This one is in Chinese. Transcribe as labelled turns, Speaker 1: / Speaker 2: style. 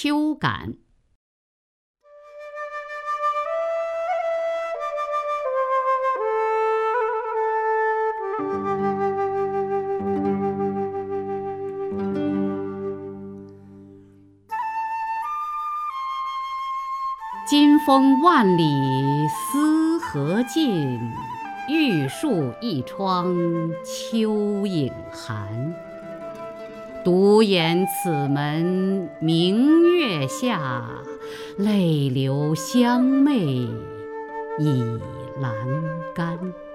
Speaker 1: 秋感。金风万里思何尽，玉树一窗秋影寒。独掩此门明月下，泪流香袂倚阑干。